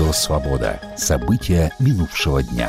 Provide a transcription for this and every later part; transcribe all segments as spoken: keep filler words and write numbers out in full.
Радио «Свобода». События минувшего дня.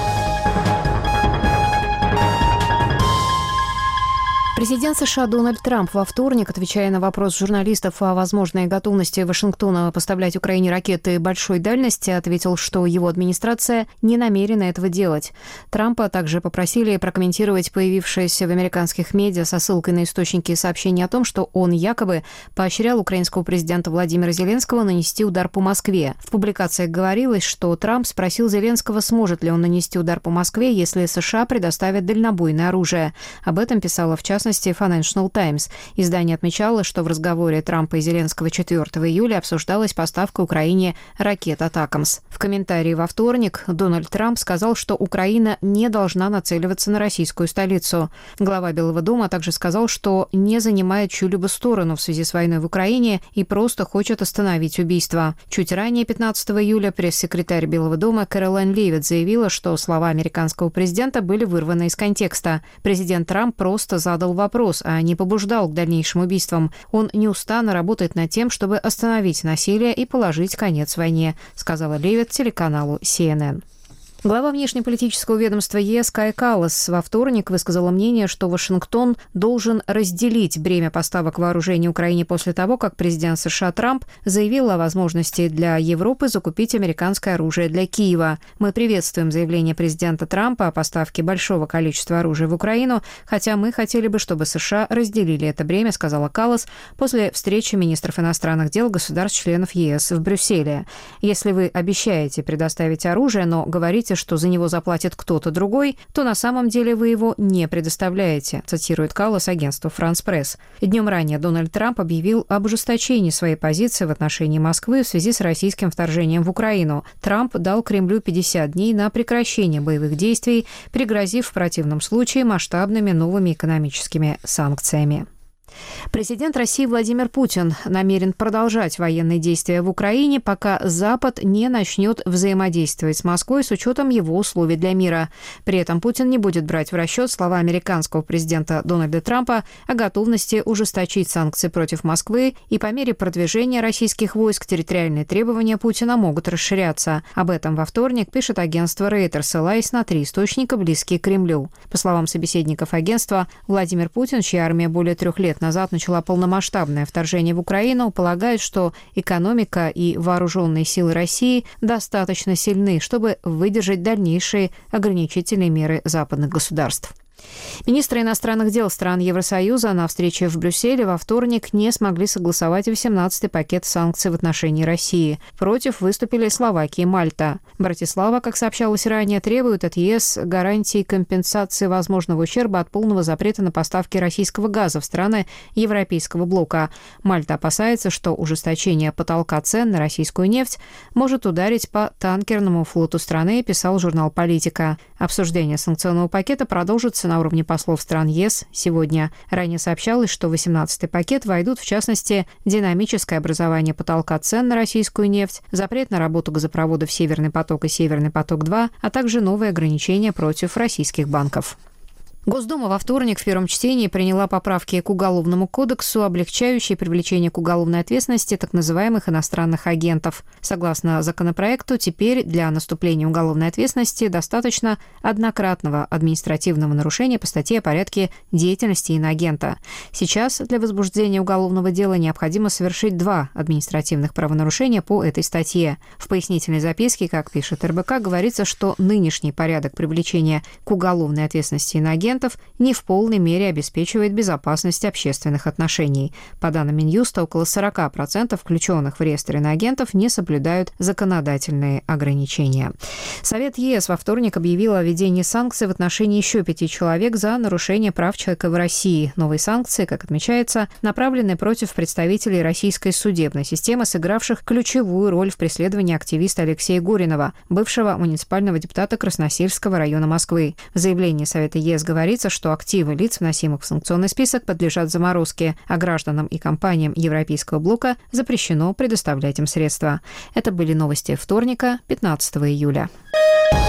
Президент США Дональд Трамп во вторник, отвечая на вопрос журналистов о возможной готовности Вашингтона поставлять Украине ракеты большой дальности, ответил, что его администрация не намерена этого делать. Трампа также попросили прокомментировать появившееся в американских медиа со ссылкой на источники сообщения о том, что он якобы поощрял украинского президента Владимира Зеленского нанести удар по Москве. В публикациях говорилось, что Трамп спросил Зеленского, сможет ли он нанести удар по Москве, если США предоставят дальнобойное оружие. Об этом писала в частности Financial Times. Издание отмечало, что в разговоре Трампа и Зеленского четвёртого июля обсуждалась поставка Украине ракет «Атакамс». В комментарии во вторник Дональд Трамп сказал, что Украина не должна нацеливаться на российскую столицу. Глава Белого дома также сказал, что не занимает чью-либо сторону в связи с войной в Украине и просто хочет остановить убийство. Чуть ранее, пятнадцатого июля, пресс-секретарь Белого дома Кэролайн Левитт заявила, что слова американского президента были вырваны из контекста. Президент Трамп просто задал вопрос, а не побуждал к дальнейшим убийствам. Он неустанно работает над тем, чтобы остановить насилие и положить конец войне, сказала Левитт телеканалу си эн эн. Глава внешнеполитического ведомства ЕС Кая Каллас во вторник высказала мнение, что Вашингтон должен разделить бремя поставок вооружений Украине после того, как президент США Трамп заявил о возможности для Европы закупить американское оружие для Киева. Мы приветствуем заявление президента Трампа о поставке большого количества оружия в Украину, хотя мы хотели бы, чтобы США разделили это бремя, сказала Каллас после встречи министров иностранных дел государств-членов ЕС в Брюсселе. Если вы обещаете предоставить оружие, но говорите, что за него заплатит кто-то другой, то на самом деле вы его не предоставляете, цитирует Каллас агентство «Франс Пресс». Днем ранее Дональд Трамп объявил об ужесточении своей позиции в отношении Москвы в связи с российским вторжением в Украину. Трамп дал Кремлю пятьдесят дней на прекращение боевых действий, пригрозив в противном случае масштабными новыми экономическими санкциями. Президент России Владимир Путин намерен продолжать военные действия в Украине, пока Запад не начнет взаимодействовать с Москвой с учетом его условий для мира. При этом Путин не будет брать в расчет слова американского президента Дональда Трампа о готовности ужесточить санкции против Москвы, и по мере продвижения российских войск территориальные требования Путина могут расширяться. Об этом во вторник пишет агентство Рейтер, ссылаясь на три источника, близкие к Кремлю. По словам собеседников агентства, Владимир Путин, чья армия более трех лет назад начала полномасштабное вторжение в Украину, полагает, что экономика и вооруженные силы России достаточно сильны, чтобы выдержать дальнейшие ограничительные меры западных государств. Министры иностранных дел стран Евросоюза на встрече в Брюсселе во вторник не смогли согласовать восемнадцатый пакет санкций в отношении России. Против выступили Словакия и Мальта. Братислава, как сообщалось ранее, требует от ЕС гарантии компенсации возможного ущерба от полного запрета на поставки российского газа в страны Европейского блока. Мальта опасается, что ужесточение потолка цен на российскую нефть может ударить по танкерному флоту страны, писал журнал «Политика». Обсуждение санкционного пакета продолжится на уровне послов стран ЕС сегодня. Ранее сообщалось, что в восемнадцатый пакет войдут, в частности, динамическое образование потолка цен на российскую нефть, запрет на работу газопроводов «Северный поток» и «Северный поток-два», а также новые ограничения против российских банков. Госдума во вторник в первом чтении приняла поправки к Уголовному кодексу, облегчающие привлечение к уголовной ответственности так называемых иностранных агентов. Согласно законопроекту, теперь для наступления уголовной ответственности достаточно однократного административного нарушения по статье о порядке деятельности иноагента. Сейчас для возбуждения уголовного дела необходимо совершить два административных правонарушения по этой статье. В пояснительной записке, как пишет эр бэ ка, говорится, что нынешний порядок привлечения к уголовной ответственности иноагента не в полной мере обеспечивает безопасность общественных отношений. По данным Минюста, около сорок процентов включенных в реестр иноагентов не соблюдают законодательные ограничения. Совет ЕС во вторник объявил о введении санкций в отношении еще пяти человек за нарушение прав человека в России. Новые санкции, как отмечается, направлены против представителей российской судебной системы, сыгравших ключевую роль в преследовании активиста Алексея Горинова, бывшего муниципального депутата Красносельского района Москвы. В заявлении Совета ЕС говорится, что активы лиц, вносимых в санкционный список, подлежат заморозке, а гражданам и компаниям Европейского блока запрещено предоставлять им средства. Это были новости вторника, пятнадцатого июля.